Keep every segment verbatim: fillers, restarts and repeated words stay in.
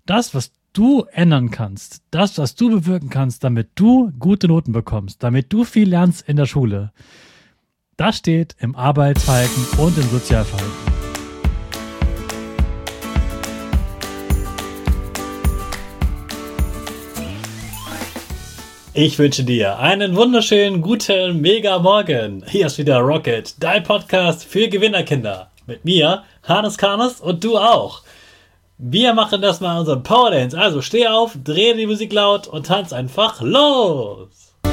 Das, was du ändern kannst, das, was du bewirken kannst, damit du gute Noten bekommst, damit du viel lernst in der Schule, das steht im Arbeitsverhalten und im Sozialverhalten. Ich wünsche dir einen wunderschönen, guten, mega Morgen. Hier ist wieder Rocket, dein Podcast für Gewinnerkinder. Mit mir, Hannes Karnes, und du auch. Wir machen das mal unseren Power Dance. Also steh auf, dreh die Musik laut und tanz einfach los.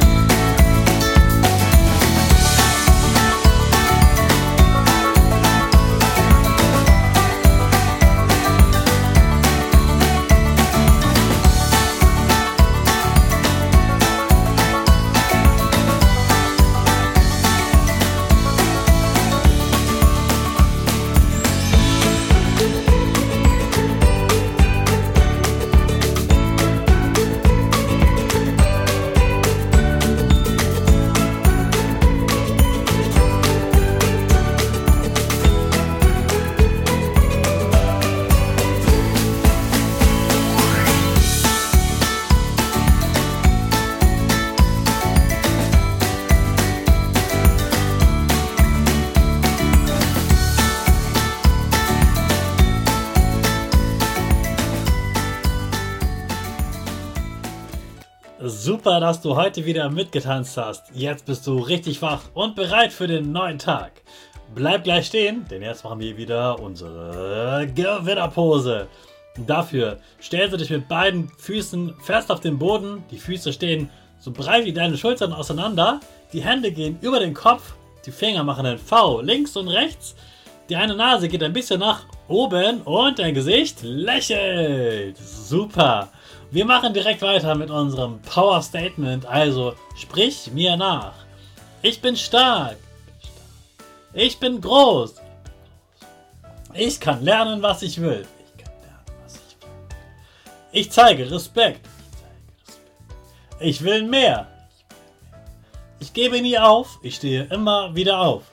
Super, dass du heute wieder mitgetanzt hast. Jetzt bist du richtig wach und bereit für den neuen Tag. Bleib gleich stehen, denn jetzt machen wir wieder unsere Gewinnerpose. Dafür stellst du dich mit beiden Füßen fest auf den Boden. Die Füße stehen so breit wie deine Schultern auseinander. Die Hände gehen über den Kopf. Die Finger machen ein V links und rechts. Die eine Nase geht ein bisschen nach oben und dein Gesicht lächelt. Super. Wir machen direkt weiter mit unserem Power Statement, also sprich mir nach. Ich bin stark. Ich bin groß. Ich kann lernen, was ich will. Ich kann lernen, was ich will. Ich zeige Respekt. Ich will mehr. Ich gebe nie auf. Ich stehe immer wieder auf.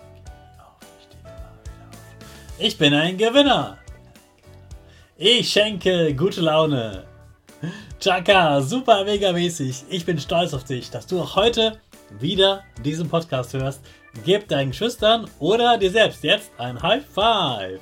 Ich bin ein Gewinner. Ich schenke gute Laune. Chaka, super mega mäßig. Ich bin stolz auf dich, dass du auch heute wieder diesen Podcast hörst. Gib deinen Geschwistern oder dir selbst jetzt ein High Five.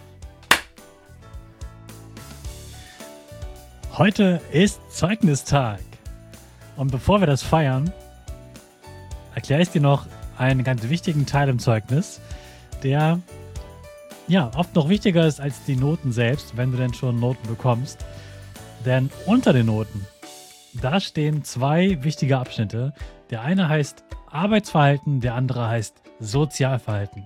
Heute ist Zeugnistag. Und bevor wir das feiern, erkläre ich dir noch einen ganz wichtigen Teil im Zeugnis, der ja oft noch wichtiger ist als die Noten selbst, wenn du denn schon Noten bekommst. Denn unter den Noten, da stehen zwei wichtige Abschnitte. Der eine heißt Arbeitsverhalten, der andere heißt Sozialverhalten.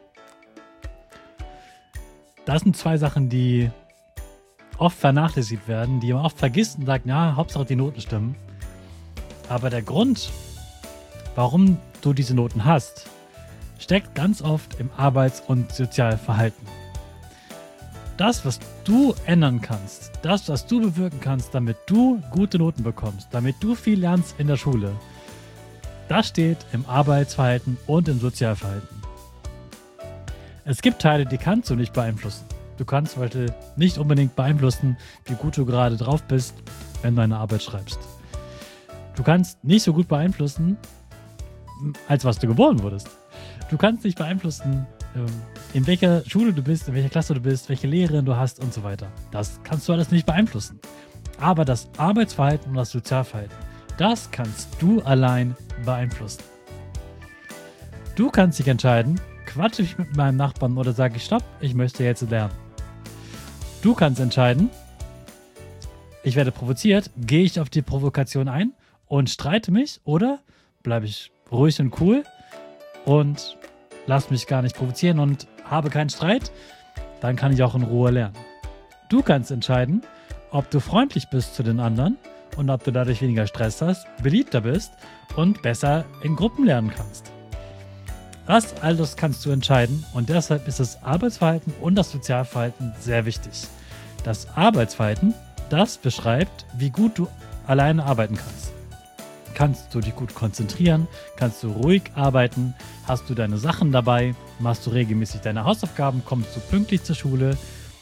Das sind zwei Sachen, die oft vernachlässigt werden, die man oft vergisst und sagt, ja, Hauptsache die Noten stimmen. Aber der Grund, warum du diese Noten hast, steckt ganz oft im Arbeits- und Sozialverhalten. Das, was du ändern kannst, das, was du bewirken kannst, damit du gute Noten bekommst, damit du viel lernst in der Schule, das steht im Arbeitsverhalten und im Sozialverhalten. Es gibt Teile, die kannst du nicht beeinflussen. Du kannst zum Beispiel nicht unbedingt beeinflussen, wie gut du gerade drauf bist, wenn du eine Arbeit schreibst. Du kannst nicht so gut beeinflussen, als was du geboren wurdest. Du kannst nicht beeinflussen, in welcher Schule du bist, in welcher Klasse du bist, welche Lehrerin du hast und so weiter. Das kannst du alles nicht beeinflussen. Aber das Arbeitsverhalten und das Sozialverhalten, das kannst du allein beeinflussen. Du kannst dich entscheiden, quatsche ich mit meinem Nachbarn oder sage ich stopp, ich möchte jetzt lernen. Du kannst entscheiden, ich werde provoziert, gehe ich auf die Provokation ein und streite mich oder bleibe ich ruhig und cool und lass mich gar nicht provozieren und habe keinen Streit, dann kann ich auch in Ruhe lernen. Du kannst entscheiden, ob du freundlich bist zu den anderen und ob du dadurch weniger Stress hast, beliebter bist und besser in Gruppen lernen kannst. Das alles kannst du entscheiden und deshalb ist das Arbeitsverhalten und das Sozialverhalten sehr wichtig. Das Arbeitsverhalten, das beschreibt, wie gut du alleine arbeiten kannst. Kannst du dich gut konzentrieren? Kannst du ruhig arbeiten? Hast du deine Sachen dabei? Machst du regelmäßig deine Hausaufgaben? Kommst du pünktlich zur Schule?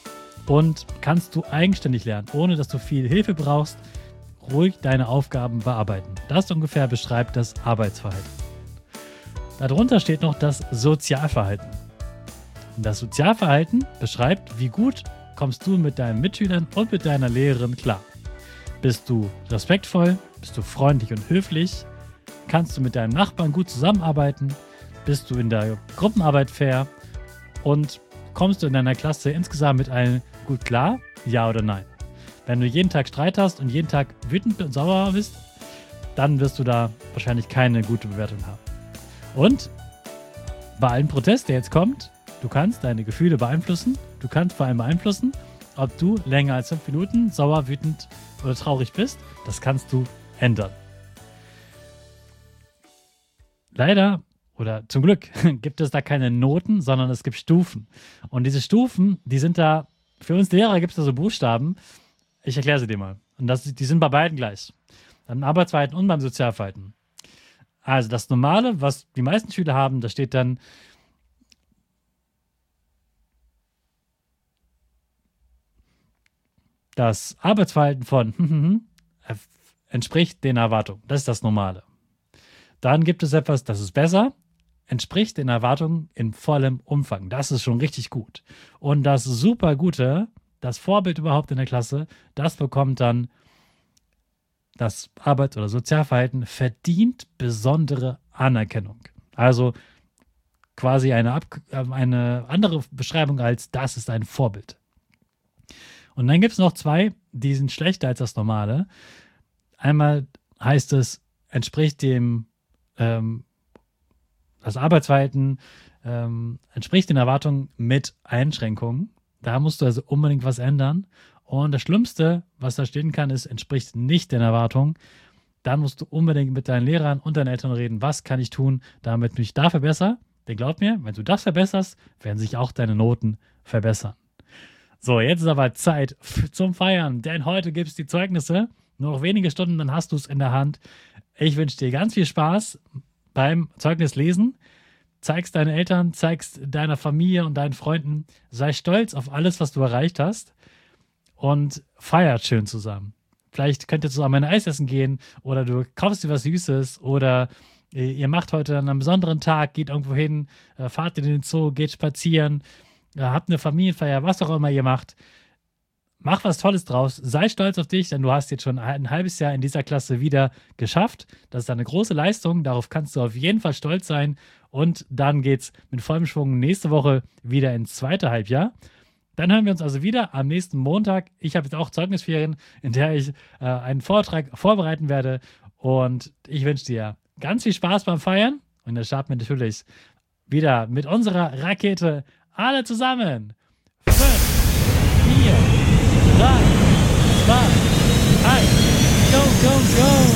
und kannst du eigenständig lernen, ohne dass du viel Hilfe brauchst, ruhig deine Aufgaben bearbeiten. Das ungefähr beschreibt das Arbeitsverhalten. Darunter steht noch das Sozialverhalten. Und das Sozialverhalten beschreibt, wie gut kommst du mit deinen Mitschülern und mit deiner Lehrerin klar. Bist du respektvoll? Bist du freundlich und höflich? Kannst du mit deinem Nachbarn gut zusammenarbeiten? Bist du in der Gruppenarbeit fair? Und kommst du in deiner Klasse insgesamt mit allen gut klar? Ja oder nein? Wenn du jeden Tag Streit hast und jeden Tag wütend und sauer bist, dann wirst du da wahrscheinlich keine gute Bewertung haben. Und bei allen Protest, der jetzt kommt, du kannst deine Gefühle beeinflussen. Du kannst vor allem beeinflussen, ob du länger als fünf Minuten sauer, wütend oder traurig bist. Das kannst du ändern. Leider oder zum Glück gibt es da keine Noten, sondern es gibt Stufen. Und diese Stufen, die sind da, für uns Lehrer gibt es da so Buchstaben. Ich erkläre sie dir mal. Und das, die sind bei beiden gleich. Beim Arbeitsverhalten und beim Sozialverhalten. Also das Normale, was die meisten Schüler haben, da steht dann das Arbeitsverhalten von entspricht den Erwartungen. Das ist das Normale. Dann gibt es etwas, das ist besser, entspricht den Erwartungen in vollem Umfang. Das ist schon richtig gut. Und das super Gute, das Vorbild überhaupt in der Klasse, das bekommt dann das Arbeits- oder Sozialverhalten, verdient besondere Anerkennung. Also quasi eine, Ab- eine andere Beschreibung als das ist ein Vorbild. Und dann gibt es noch zwei, die sind schlechter als das Normale. Einmal heißt es, entspricht dem, ähm, das Arbeitsverhalten ähm, entspricht den Erwartungen mit Einschränkungen. Da musst du also unbedingt was ändern. Und das Schlimmste, was da stehen kann, ist, entspricht nicht den Erwartungen. Dann musst du unbedingt mit deinen Lehrern und deinen Eltern reden, was kann ich tun, damit ich mich da verbessere. Denn glaub mir, wenn du das verbesserst, werden sich auch deine Noten verbessern. So, jetzt ist aber Zeit zum Feiern, denn heute gibt es die Zeugnisse. Nur noch wenige Stunden, dann hast du es in der Hand. Ich wünsche dir ganz viel Spaß beim Zeugnislesen. Zeig's deinen Eltern, zeig's deiner Familie und deinen Freunden. Sei stolz auf alles, was du erreicht hast und feiert schön zusammen. Vielleicht könnt ihr zusammen ein Eis essen gehen oder du kaufst dir was Süßes oder ihr macht heute an einem besonderen Tag, geht irgendwo hin, fahrt in den Zoo, geht spazieren, habt eine Familienfeier, was auch immer ihr macht. Mach was Tolles draus, sei stolz auf dich, denn du hast jetzt schon ein halbes Jahr in dieser Klasse wieder geschafft. Das ist eine große Leistung, darauf kannst du auf jeden Fall stolz sein. Und dann geht's mit vollem Schwung nächste Woche wieder ins zweite Halbjahr. Dann hören wir uns also wieder am nächsten Montag. Ich habe jetzt auch Zeugnisferien, in der ich äh, einen Vortrag vorbereiten werde. Und ich wünsche dir ganz viel Spaß beim Feiern. Und dann starten wir natürlich wieder mit unserer Rakete alle zusammen. Fünf, vier, drei, zwei, eins, go, go, go!